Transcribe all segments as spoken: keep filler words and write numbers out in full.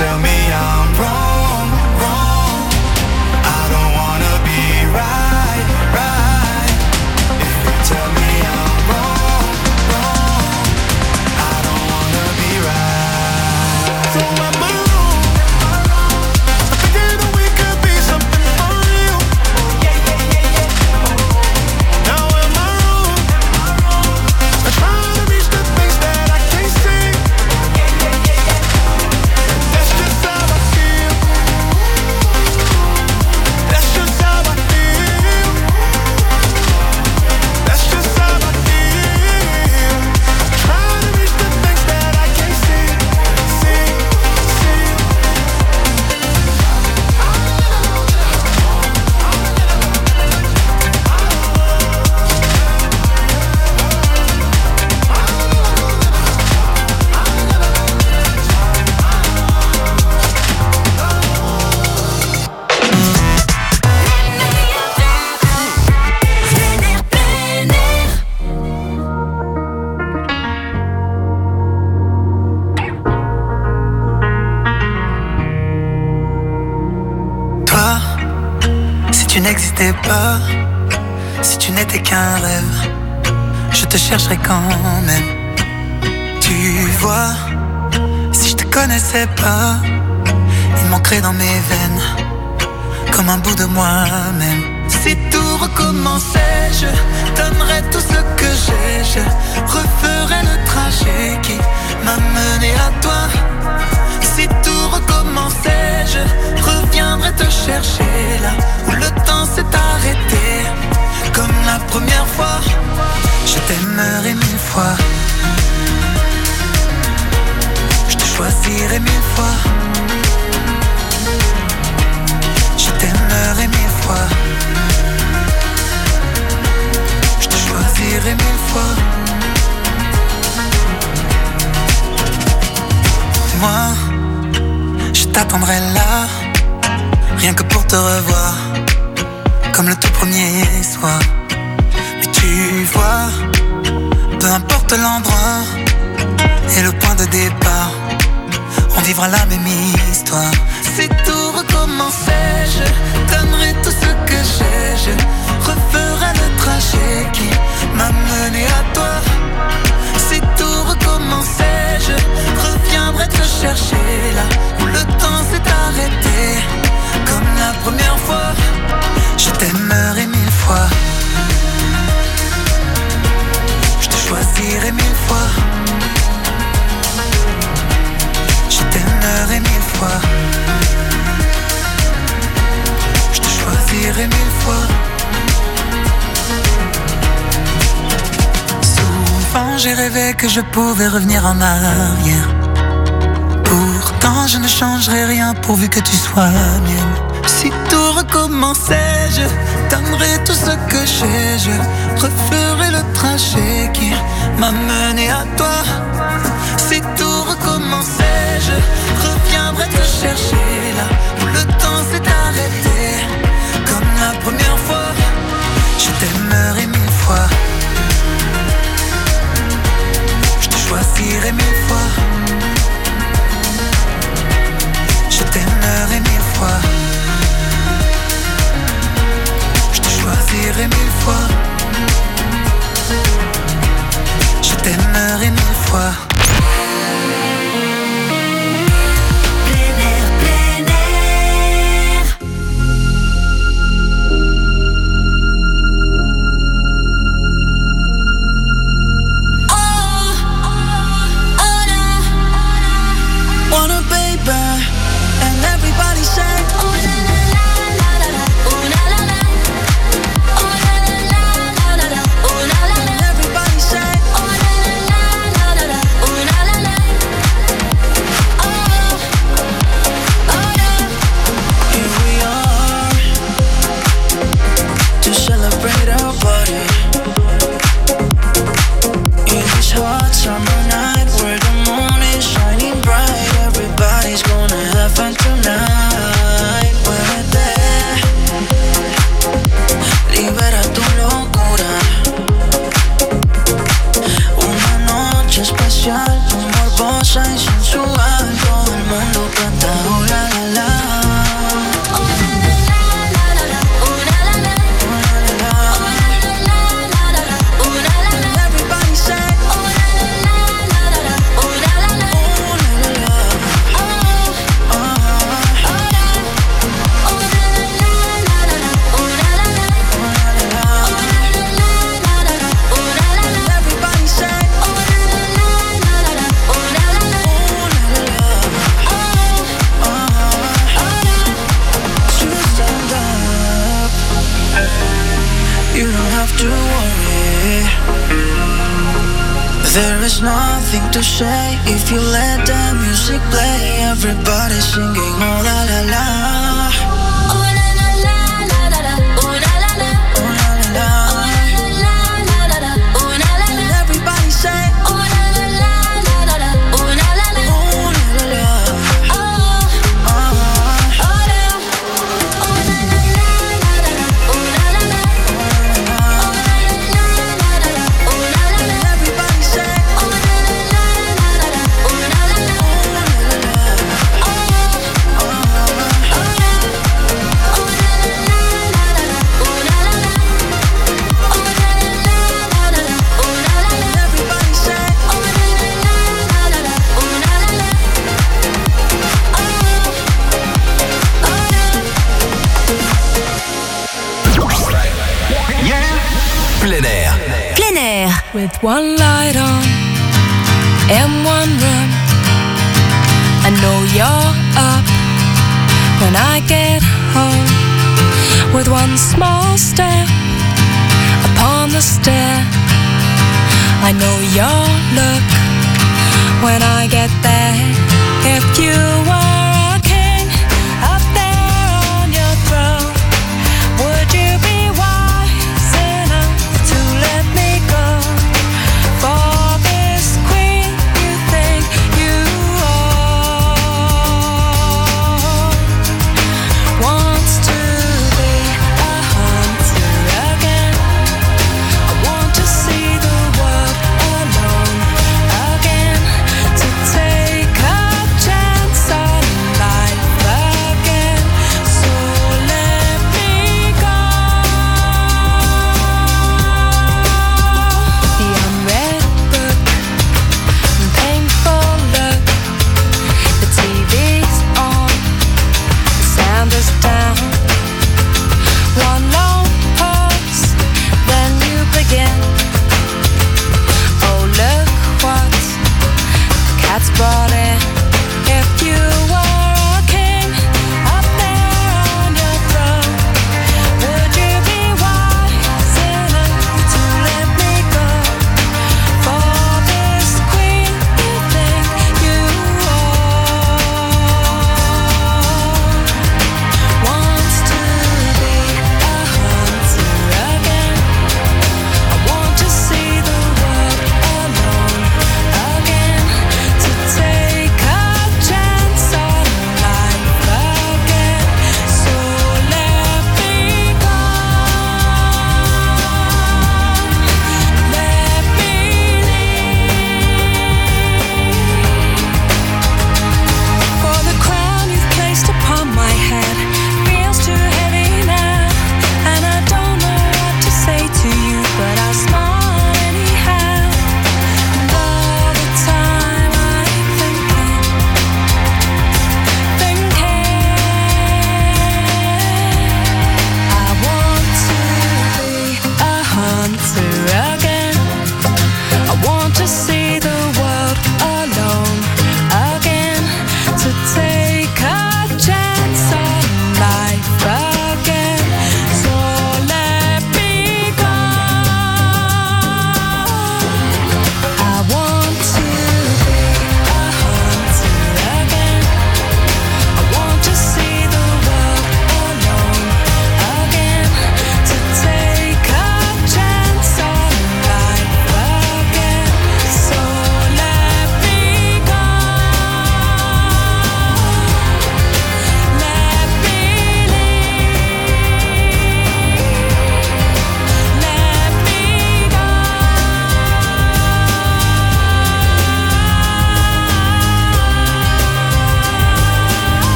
tell me I'm wrong, wrong, I don't wanna be right, right. If you tell me I'm wrong, wrong, I don't wanna be right. So am I wrong? I'm thinking that we could be something for real. Yeah, yeah, yeah, yeah. Now am I wrong? I'm trying to reach the things that I can't see. Yeah, yeah, yeah, yeah. That's just how I feel. That's just how I feel. That's just how I feel. Trying to reach the things that I can't see, see, see. Toi, si tu n'existais pas, si tu n'étais qu'un rêve, je te chercherais quand même. Tu vois, si je te connaissais pas, il manquerait dans mes veines comme un bout de moi-même. Si tout recommençait, je donnerais tout ce que j'ai. Je referais le trajet qui m'a mené à toi. Si tout recommençait, je reviendrais te chercher là où le temps s'est arrêté. Comme la première fois, je t'aimerais mille fois. Je te choisirais mille fois. Je t'aimerais mille fois. Je te choisirais mille fois. Moi, je t'attendrai là, rien que pour te revoir, comme le tout premier soir. Mais tu vois, peu importe l'endroit et le point de départ, on vivra la même histoire. Si tout recommençait, je donnerais tout ce que j'ai. Je referais le trajet qui m'a mené à toi. Si tout recommençait, je reviendrais te chercher là où le temps s'est arrêté. Comme la première fois, je t'aimerais mille fois. Je te choisirais mille fois. Je t'aimerais mille fois. Je te choisirais mille fois. Souvent j'ai rêvé que je pouvais revenir en arrière. Pourtant je ne changerai rien pourvu que tu sois mienne. Si tout recommençait, je donnerais tout ce que j'ai. Je referais le trajet qui m'a mené à toi. Si tout recommençait, je reviendrais te chercher là où le temps s'est arrêté. Comme la première fois, je t'aimerais mille fois. Je te choisirais mille fois. Je t'aimerais mille fois. Je te choisirais mille fois. Je t'aimerais mille fois. to worry. There is nothing to say if you let the music play. Everybody singing oh la la la. Oh la la la la la la. Oh la la la. Oh la la la. Oh la la la la la. Oh la la la. Everybody say oh la la la la la la. Oh la la la. Oh la la la. Oh oh oh la. Oh la la la la la la. Oh la la la. Oh la la la la la la. Oh la la la. Everybody say oh la la la la la la. Oh la la la. Oh oh oh Plein air. Plein air. With one light on in one room, I know you're up when I get home. With one small step upon the stair, I know your look when I get there. If you were a king up there on your throne, would you be wise enough to let me go for this queen you think you own? Wants to be a hunter again. I want to see the world alone again, to take a chance. I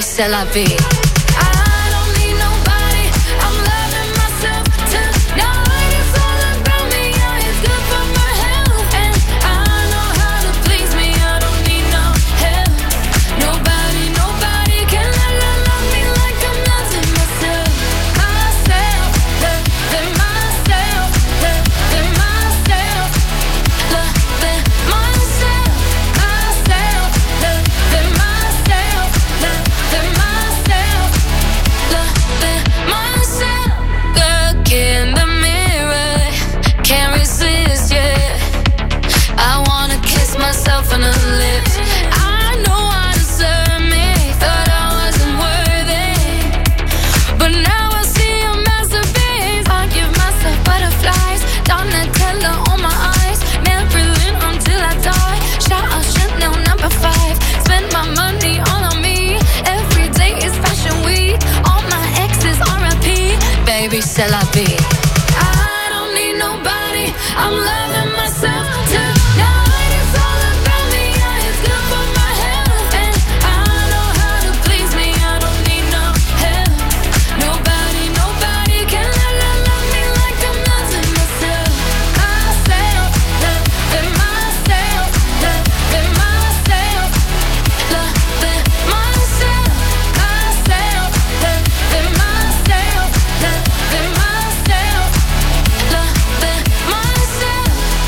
Baby, c'est la vie. C'est la vie. I don't need nobody. I'm loving myself tonight. It's all about me. Yeah, it's good for my health, and I know how to please me. I don't need no help. Nobody, nobody can love, love, love me like I'm loving myself. Myself, loving myself, loving myself, loving myself, myself, loving myself, loving myself, loving myself.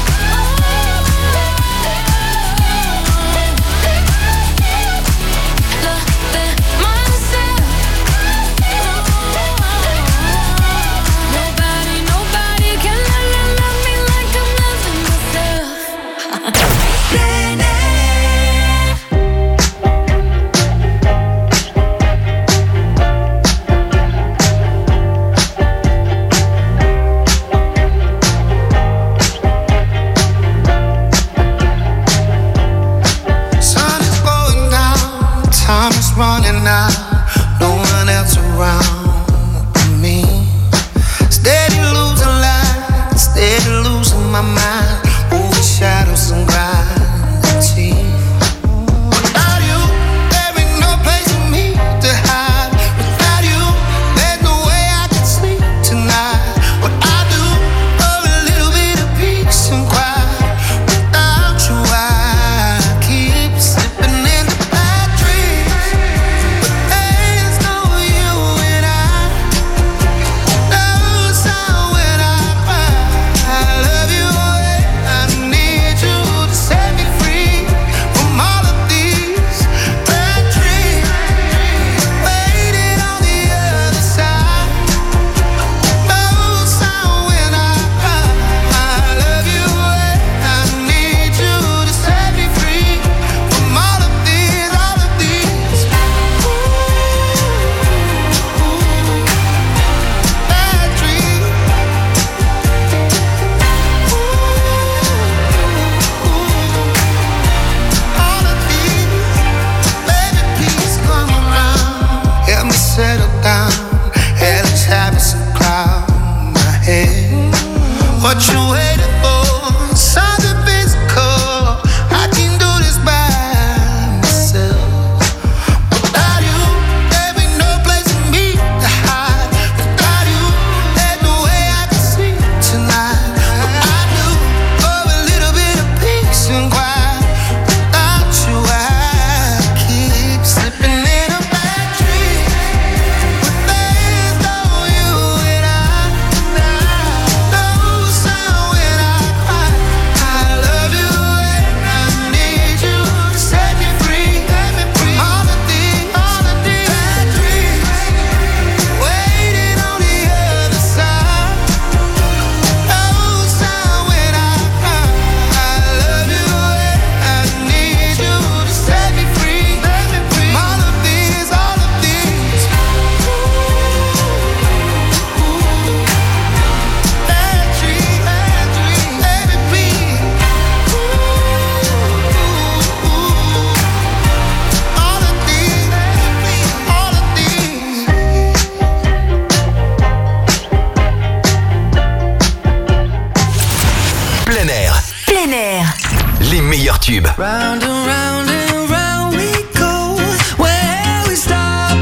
Nobody, nobody can love, love, love me like I'm loving myself. Sun is going down, time is running out, no one else around but me. Steady losing light, steady losing my mind, moving shadows and gravity. Without you, there ain't no place for me to hide. Without you, there's no way I can sleep tonight. What I do for a little bit of peace and quiet. Without you, I keep slipping into bad dreams. But there's no you and I. No sound when I cry. I love you, I need you to set me free from all of these bad dreams. Waiting on the other side. No sound when I cry. I love you, I need you to set me free from all of these, all of these bad dreams. All of these, baby, please come around. Help me settle down. Headless habits and cloud my head. What you waiting for? Something physical. I can do this by myself. Without you, there ain't no place for me to hide. Without you, there's no way I can sleep tonight. What I do for a little bit of peace and quiet. Without you, I keep slipping into bad dreams. But there's no you and I. No sound when I cry. I love you and I need you to set me free. From all of these, all of these bad dreams. Waiting on the other side. No sound when I cry. I love you and I need you to set me free. From all of these, all of these bad dreams, bad dreams, baby, please. All of these, all of these. Plein air, Plein air. les meilleurs tubes. Round and round and round we go. Where we start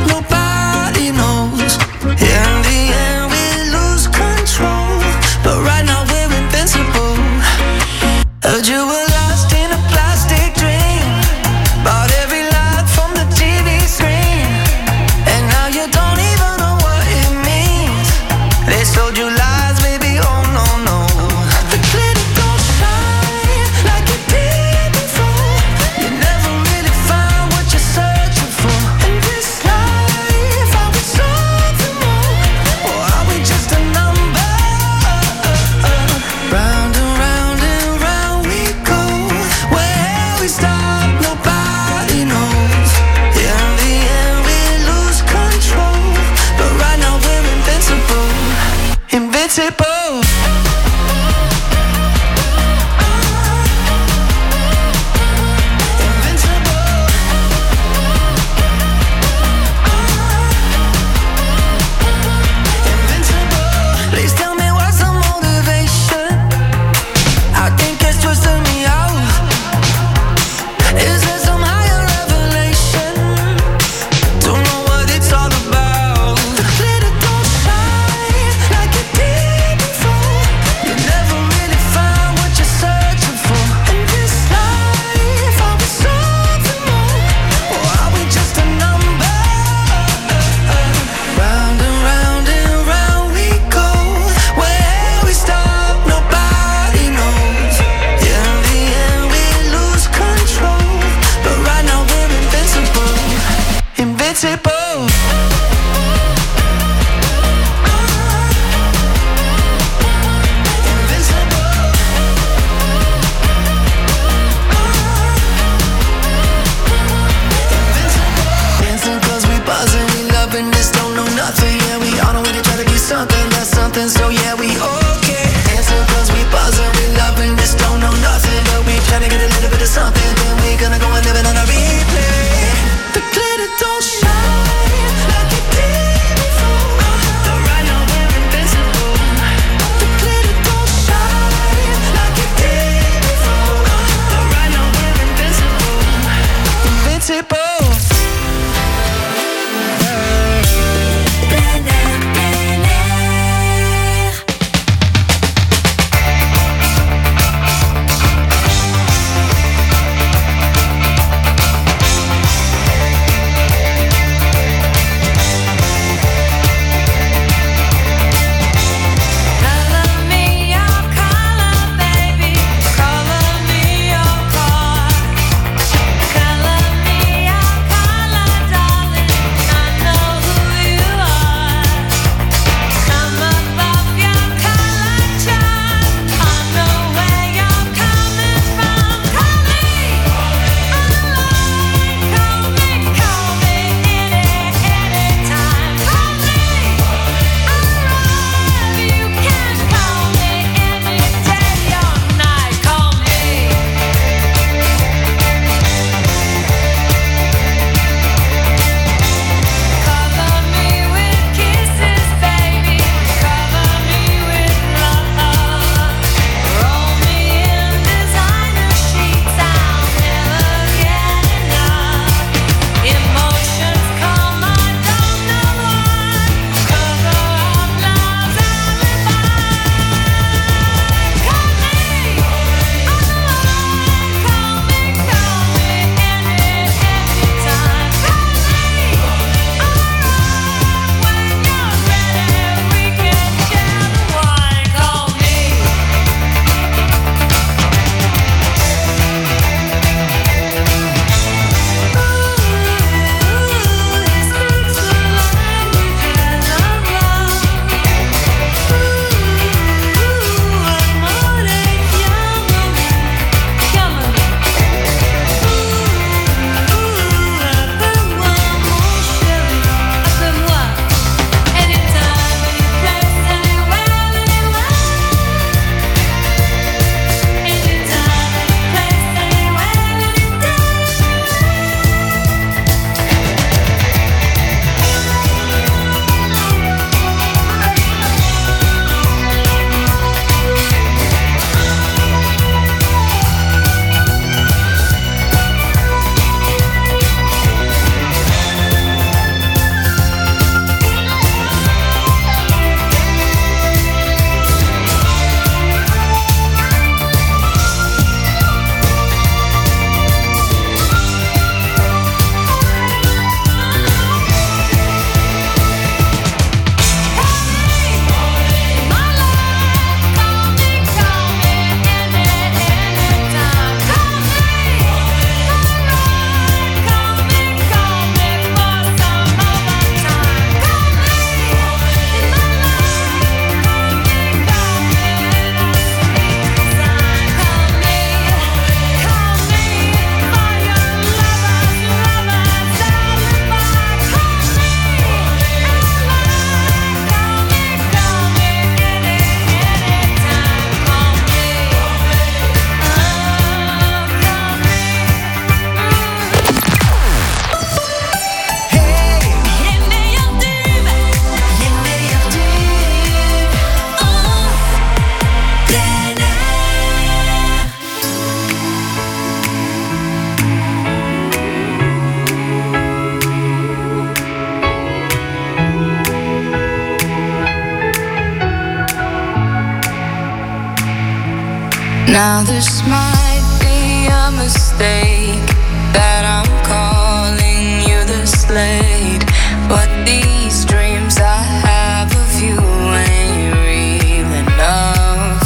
Now this might be a mistake that I'm calling you the Slade, but these dreams I have of you ain't real enough.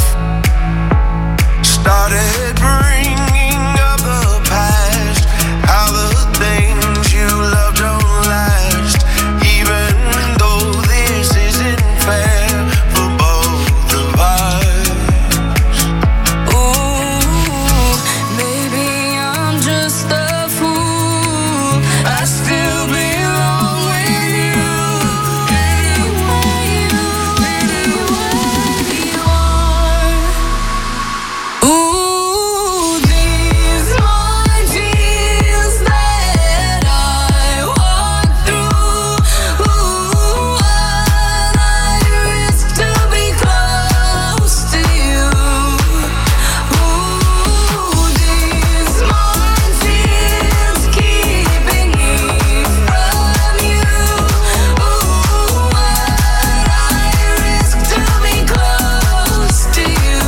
Started bringing up the past, how the things you love don't last, even though this isn't fair for both of us. Ooh, maybe I'm just a fool. I still belong with you. Anywhere you, anywhere you are. Ooh, these minefields that I walk through. Ooh, and I risk to be close to you. Ooh, these minefields keeping me from you. Ooh, and I risk to be close to you.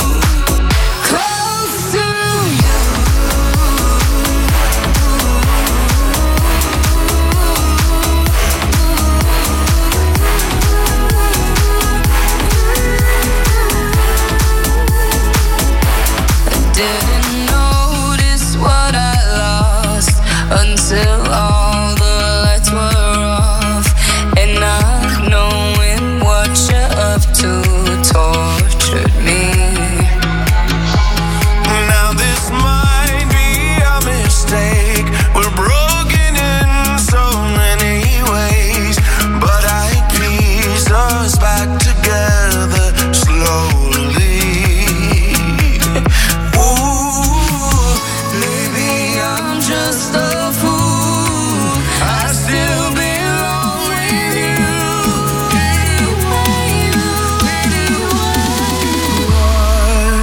Close to you. Didn't notice what I lost until all the lights were off, and not knowing what you're up to tortured me. Now this might be a mistake. We're broken in so many ways, but I piece us back together slowly. Ooh, Maybe I'm just a fool. I still belong with you. Anywhere you, anywhere you are.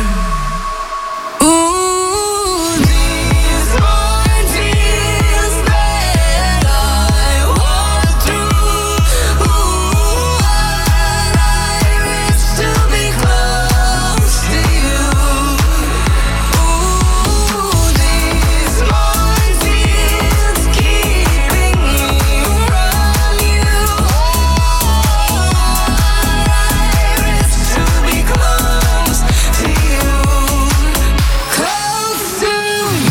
Ooh, these minefields that I walk through. Ooh, and I risk to be close to you. Ooh, these minefields keeping me from you. I risk to be close to you. Close to you.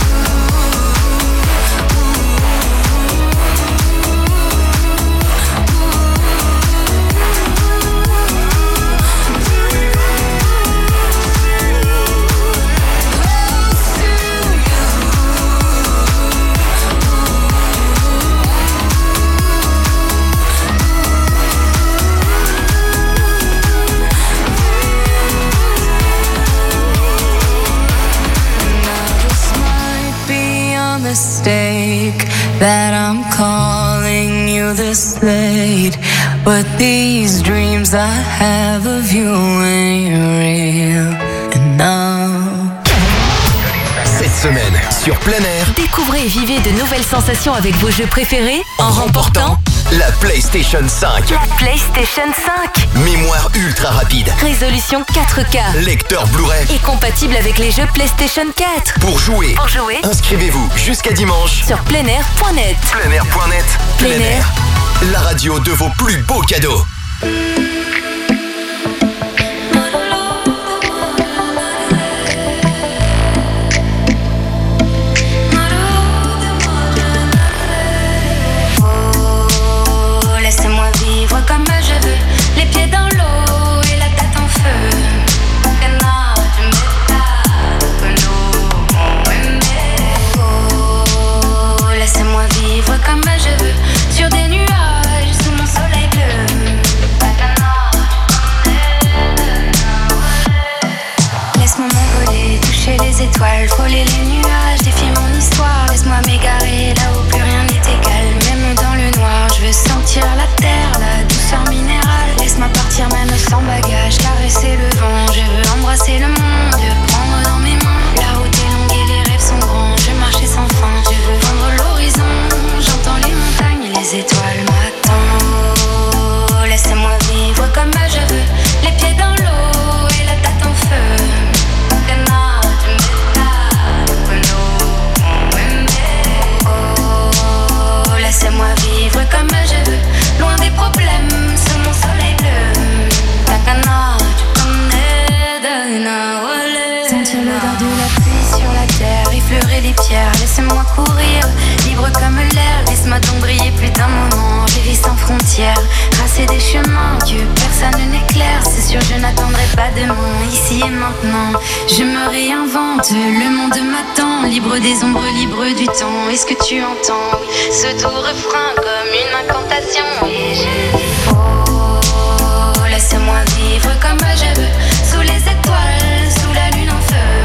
This might be a mistake that I'm calling you the Slade, but these dreams I have of you ain't real enough. Cette semaine, sur plein air, Découvrez et vivez de nouvelles sensations avec vos jeux préférés en remportant la PlayStation cinq. la PlayStation cinq. Mémoire ultra rapide, Résolution quatre K lecteur Blu-ray. et compatible avec les jeux PlayStation quatre. Pour jouer, Pour jouer, inscrivez-vous jusqu'à dimanche. sur pleinair point net. pleinair point net. Plein air. la radio de vos plus beaux cadeaux. Oh, laissez-moi vivre comme je veux, les pieds dans l'eau et la tête en feu. Que non, tu m'étonnes que nous oh, laissez-moi vivre comme je veux, sur des nuages sous mon soleil bleu. Laisse-moi m'envoler, toucher les étoiles, frôler les nuages, défier mon histoire. Laisse-moi m'égarer là où plus rien n'est égal. Même dans le noir, je veux sentir la terre, la douceur minérale. Laisse-moi partir même sans bagage, caresser le vent. Je veux embrasser le monde, le prendre dans mes mains. La route est longue et les rêves sont grands. Je veux marcher sans fin, je veux vendre l'horizon. J'entends les montagnes et les étoiles m'attendent. Laissez-moi vivre comme je veux, les pieds dans l'eau et la tête en feu. Que laisse-moi courir, libre comme l'air, laisse-moi donc briller plus d'un moment. Je vis sans frontières, tracer des chemins que personne n'éclaire. C'est sûr, je n'attendrai pas demain, ici et maintenant. Je me réinvente, le monde m'attend, libre des ombres, libre du temps. Est-ce que tu entends ce doux refrain comme une incantation? Et je dis oh, laisse-moi vivre comme je veux, sous les étoiles, sous la lune en feu.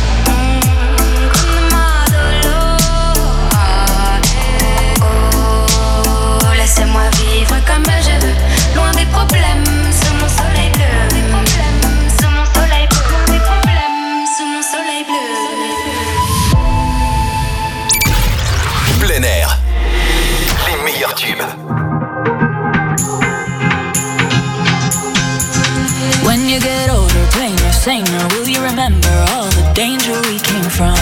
Laisse-moi vivre comme je veux, loin des problèmes, sous mon soleil bleu. Des problèmes, sous mon soleil bleu. Des problèmes, sous mon soleil bleu. Plein air, les meilleurs tubes. When you get older, plain or saner, will you remember all the danger we came from?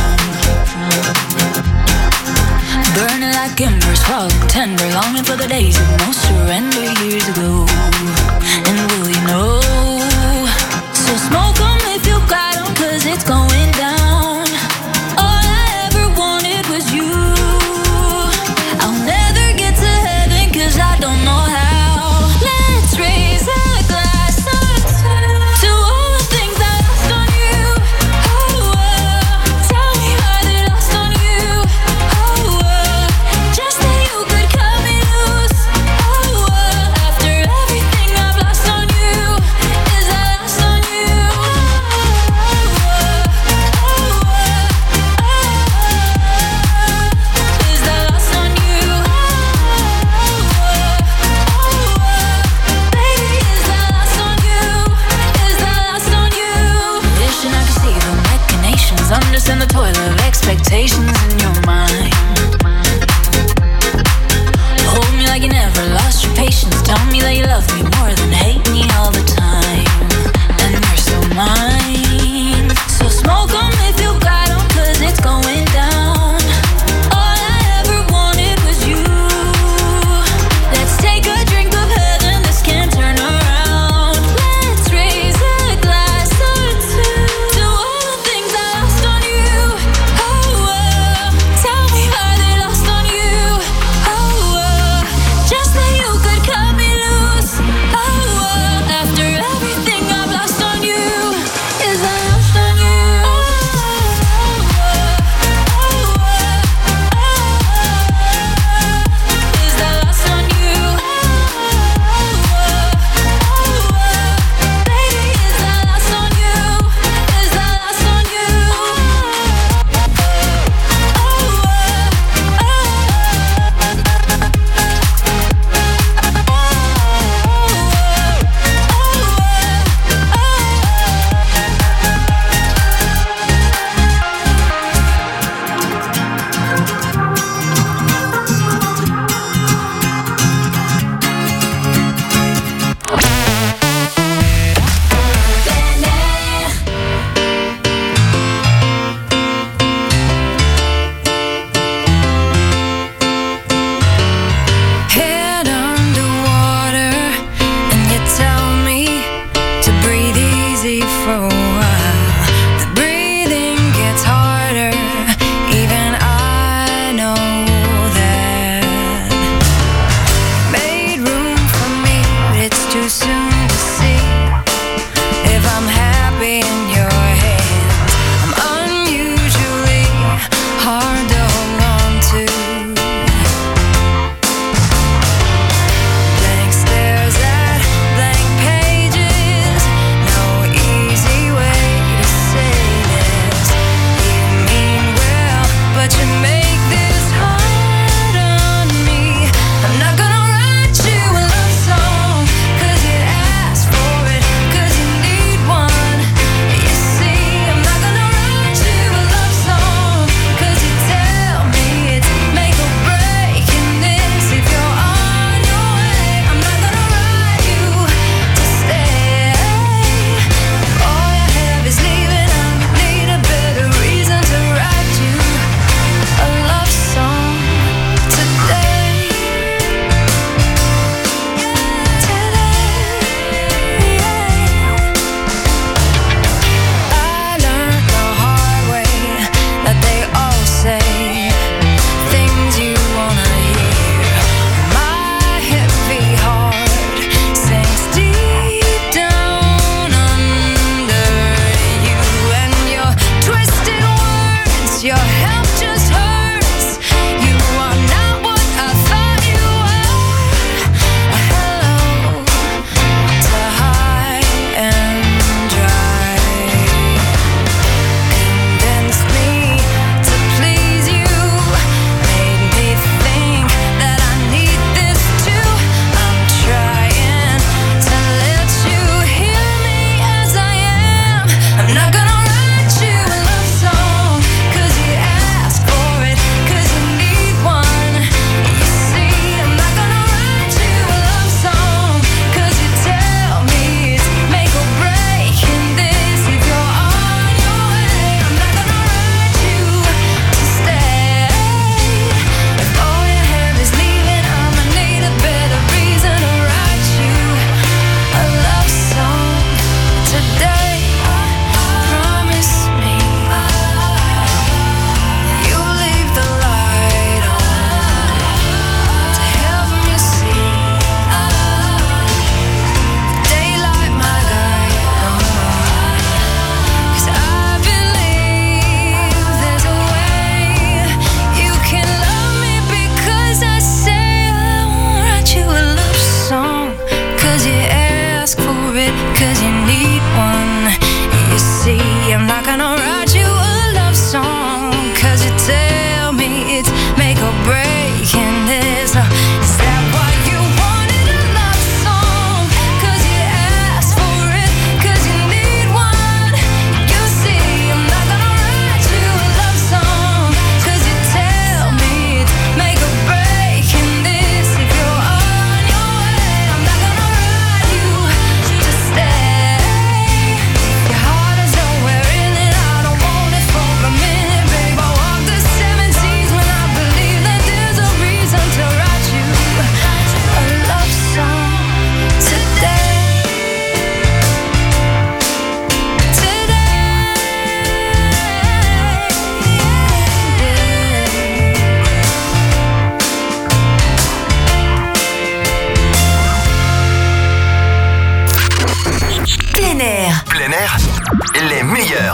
Burning like embers, falling tender, longing for the days of no surrender years ago. And will you know? So smoke 'em if you got 'em, 'cause it's going down. All I ever wanted was you. I'll never get to heaven 'cause I don't know how. Let's raise a glass to all the things I lost on you. Oh, oh. Tell me how they lost on you. Oh, oh. Just that you could cut me loose. Oh, oh. After everything I've lost on you, is I lost on you. Oh, oh, oh, oh, oh. Is I lost on you. Oh, oh, oh. Baby, is I lost on you. Is I lost on you. Wishing I could see the machinations, understand the toil of expectations in your mind. Hold me like you never lost your patience. Tell me that you love me more than hate me all the time. And you're still mine. So smoke 'em if you got 'em, 'cause it's going down. All I ever wanted was you. Let's take a drink of heaven, this can't turn around. Let's raise a glass or two to all the things I lost on you. Oh, oh. Tell me how they lost on you. Oh, oh. Just that you could cut me loose. Oh,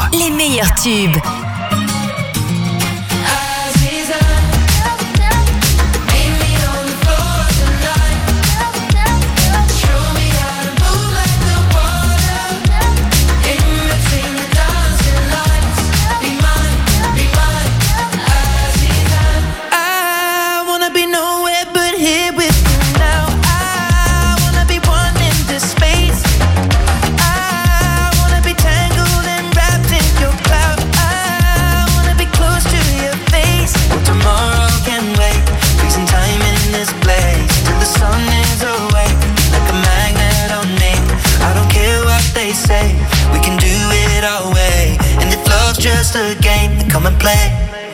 les meilleurs tubes. Just a game, then come and play.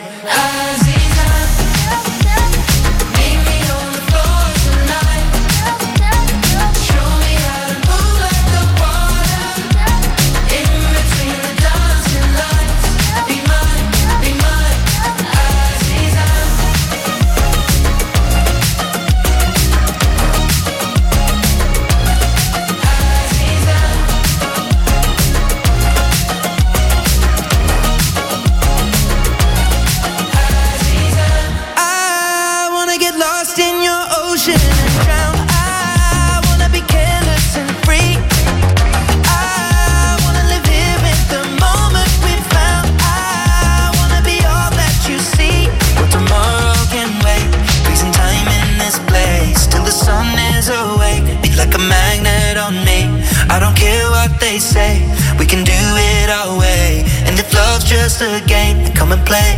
Say we can do it our way, and if love's just a game, then come and play.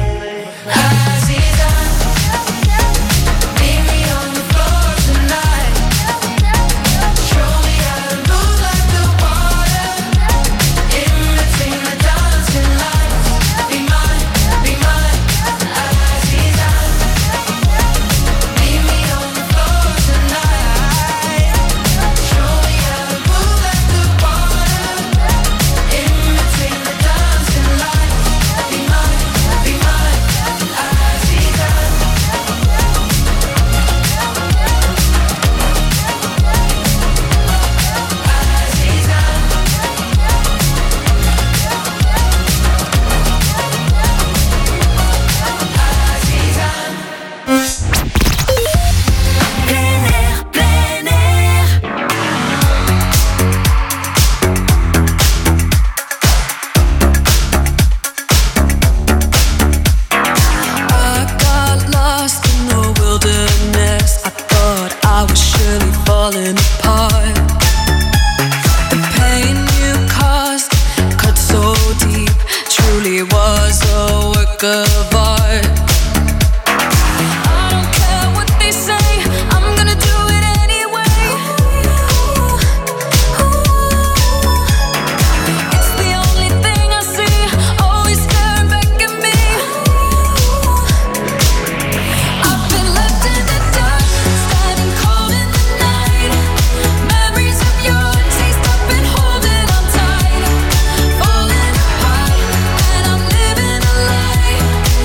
Falling apart, and I'm living a lie.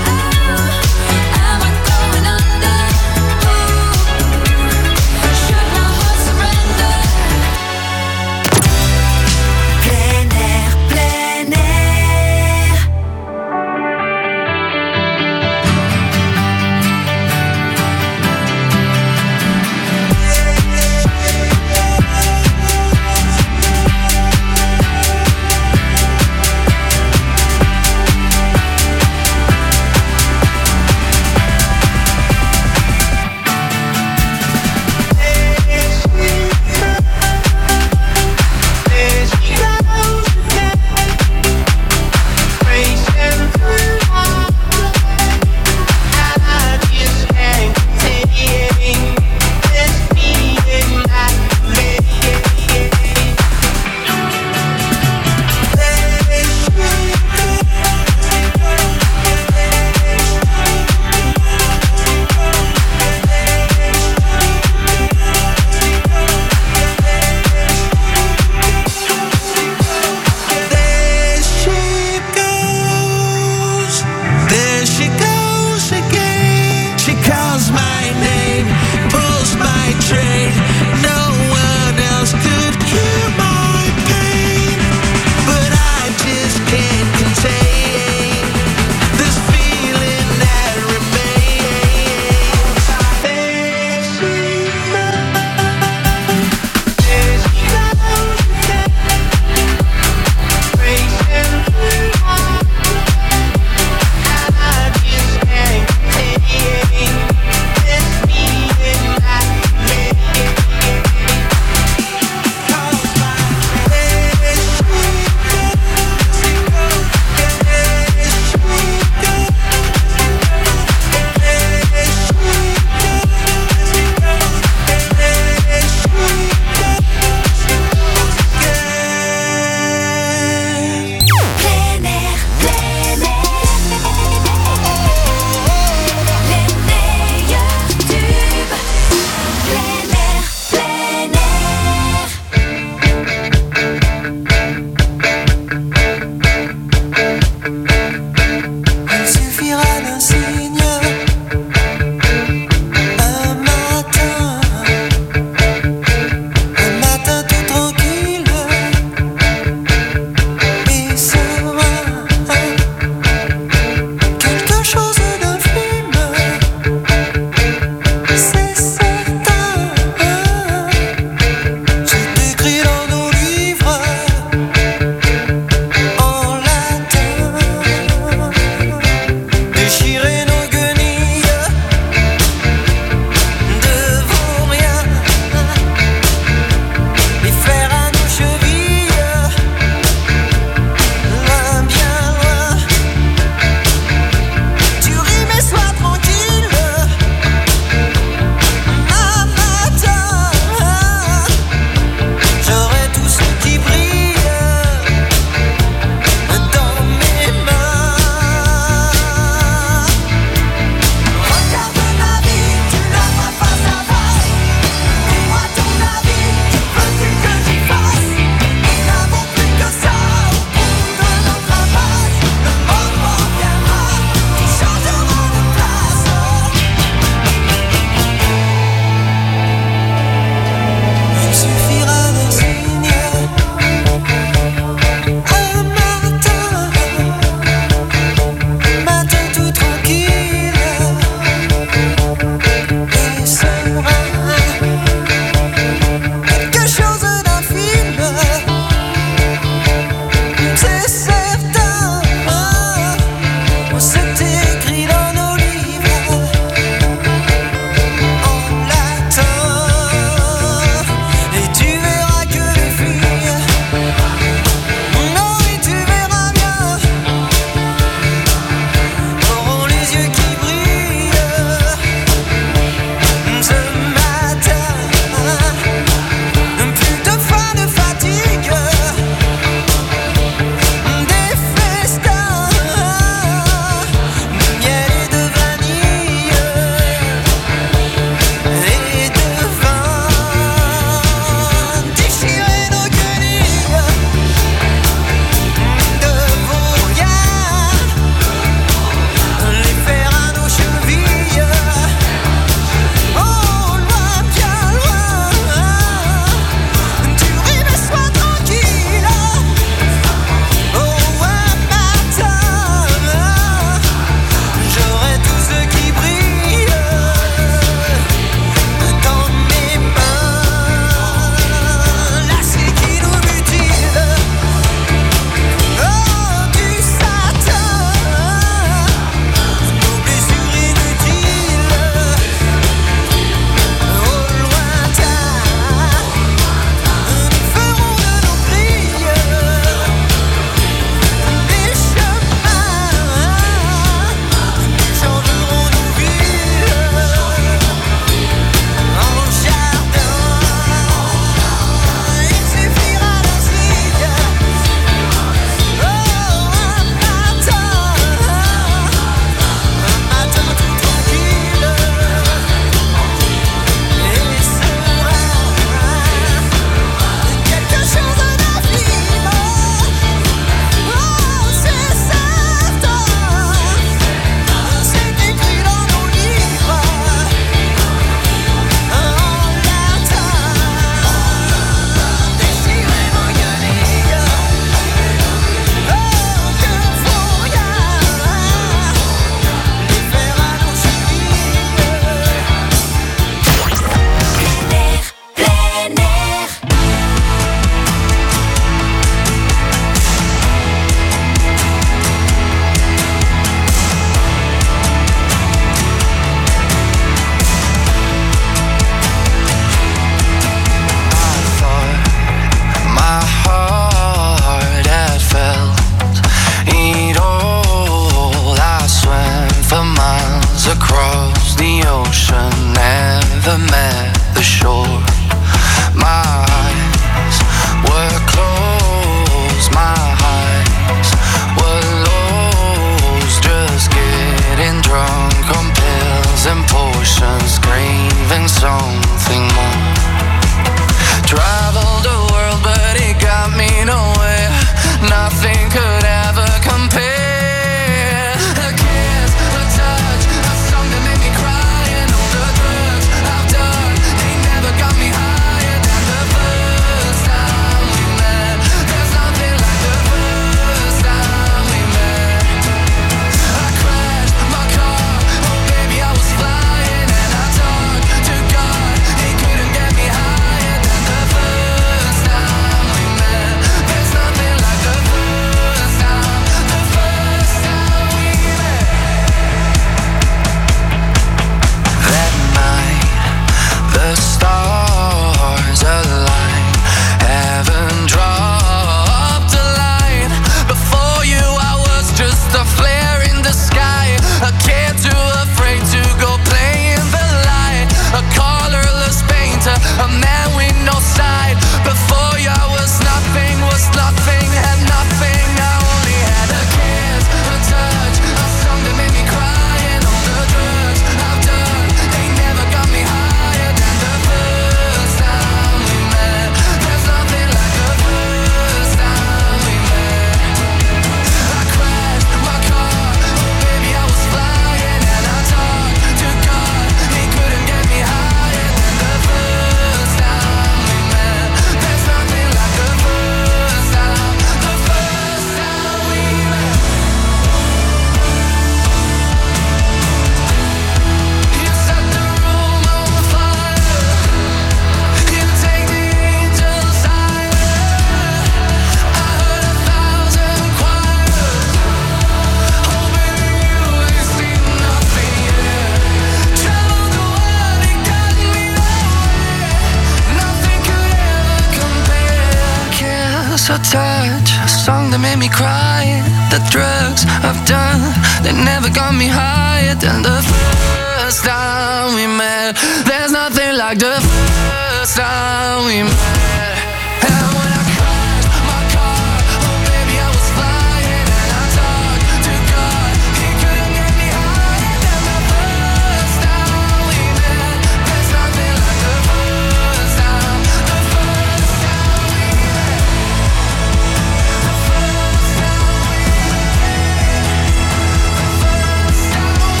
so touch, a song that made me cry. The drugs I've done, they never got me higher than the first time we met. There's nothing like the first time we met. And when I crashed my car, oh baby I was flying, and I talked to God, he couldn't get me higher than the first time we met. There's nothing like the first time, the first time we met. The first time we met. The first time we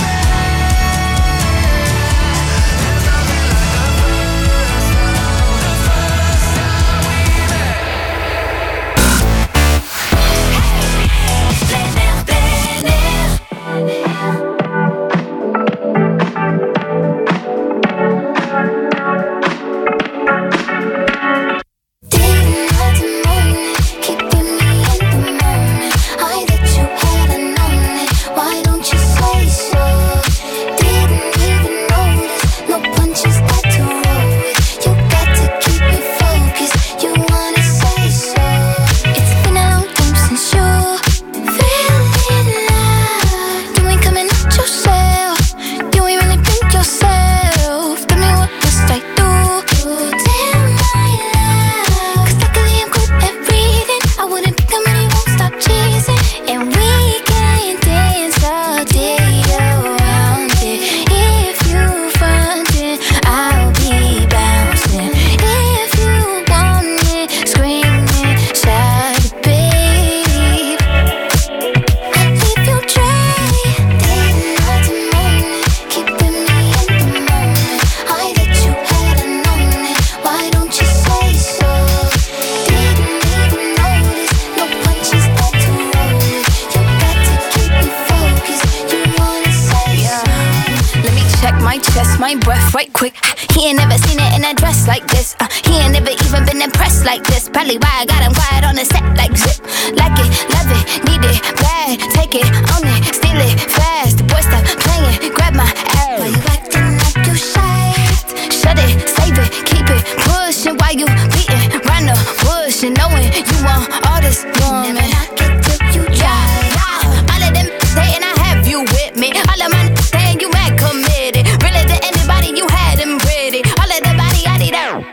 my breath right quick. He ain't never seen it in a dress like this. Uh, he ain't never even been impressed like this. Probably why I got him quiet on the set like zip. Like it, love it, need it, bad. Take it, own it, steal it, fast. The boy stop playing, grab my ass. Why you acting like you shy? Shut it, save it, keep it pushing. While you beating round the bush and knowing you want all this woman. Never knock it till you try. Yeah. All of them saying I have you with me. All of my saying you mad committed. Really to anybody you had them pretty. All of the body I need out.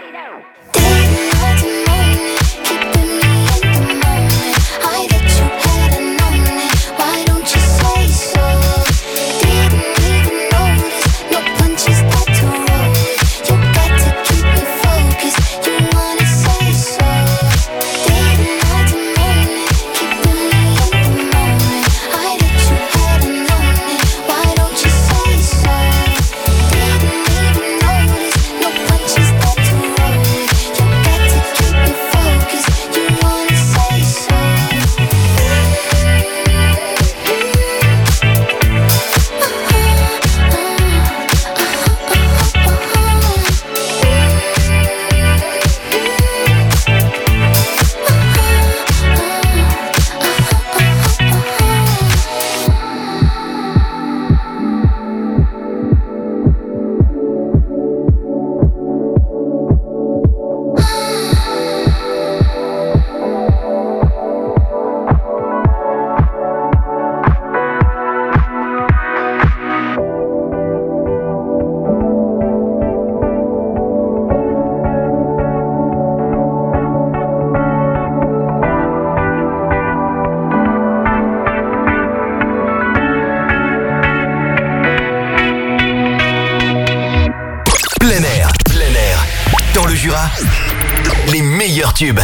Les meilleurs tubes.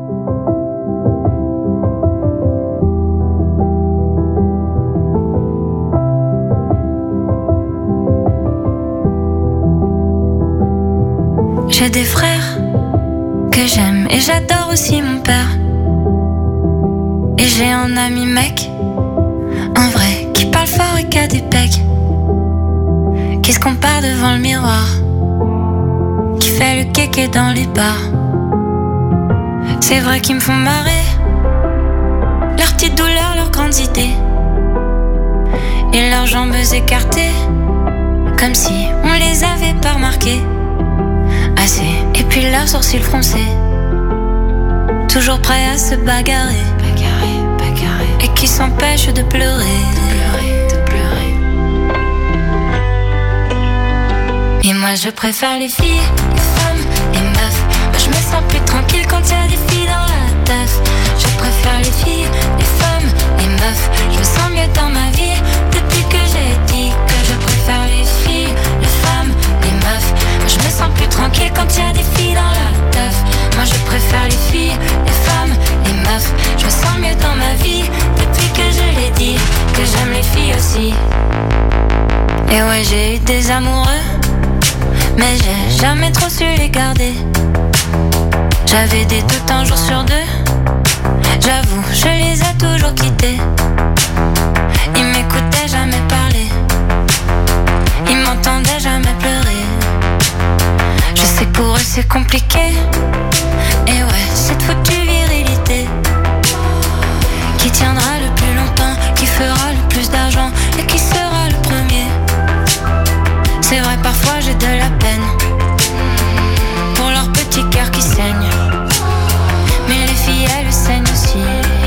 J'ai des frères que j'aime et j'adore aussi mon père. Et j'ai un ami mec, un vrai, qui parle fort et qui a des pecs, qui se compare devant le miroir, qui fait le kéké dans les bars. C'est vrai qu'ils me font marrer, leurs petites douleurs, leurs grandes idées, et leurs jambes écartées, comme si on les avait pas remarquées assez. Et puis leurs sourcils froncés, toujours prêts à se bagarrer, bagarrer, bagarrer, et qui s'empêchent de pleurer, de pleurer, de pleurer. Et moi je préfère les filles, les femmes, les meufs. Moi je me sens plus tranquille quand y a des filles dans la teuf. Je préfère les filles, les femmes, les meufs. Je me sens mieux dans ma vie depuis que j'ai dit que je préfère les filles, les femmes, les meufs. Moi je me sens plus tranquille quand y a des filles dans la teuf. Moi je préfère les filles, les femmes, les meufs. Je me sens mieux dans ma vie depuis que je l'ai dit que j'aime les filles aussi. Et ouais, j'ai eu des amoureux, mais j'ai jamais trop su les garder. J'avais des doutes un jour sur deux, j'avoue, je les ai toujours quittés. Ils m'écoutaient jamais parler, ils m'entendaient jamais pleurer. Je sais que pour eux c'est compliqué, et ouais, cette foutue virilité qui tiendra le plus longtemps, qui fera le plus d'argent et qui sera le premier. C'est vrai, parfois j'ai de la peine pour leur petit cœur qui saigne, mais les filles elles saignent aussi.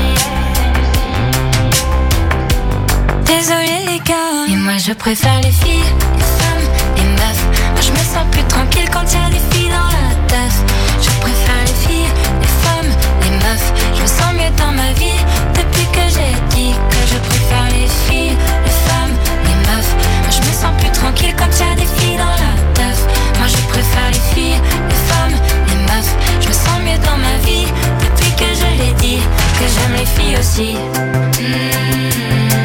Désolé les gars, et moi je préfère les filles, les femmes, les meufs. Moi je me sens plus tranquille quand y a des filles dans la teuf. Je préfère les filles, les femmes, les meufs. Je me sens mieux dans ma vie depuis que j'ai dit que je préfère les filles, les femmes, les meufs. Moi je me sens plus tranquille quand y a des filles dans la teuf. Moi je préfère les filles, les femmes, les meufs. Je me sens mieux dans ma vie depuis que je l'ai dit que j'aime les filles aussi. Mmh.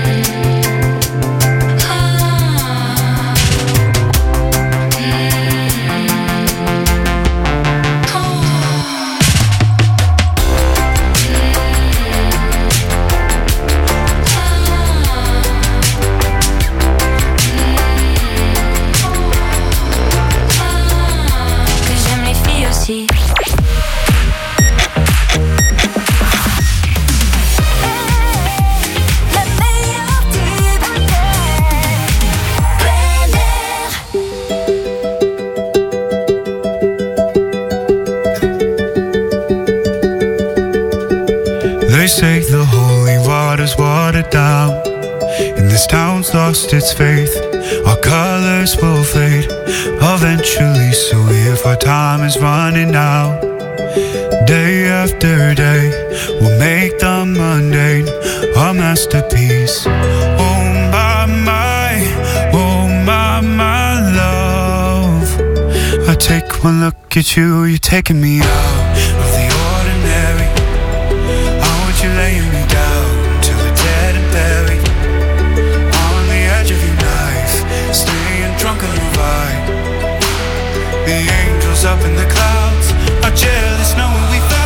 They say the holy water's watered down, and this town's lost its faith. Our colors will fade eventually, so if our time is running out, day after day we'll make the mundane a masterpiece. Oh my, my, oh my, my love, I take one look at you, you're taking me out of the ordinary. You're laying me down till we're dead and buried on the edge of your knife, staying drunk on your vibe. The angels up in the clouds are jealous knowing we found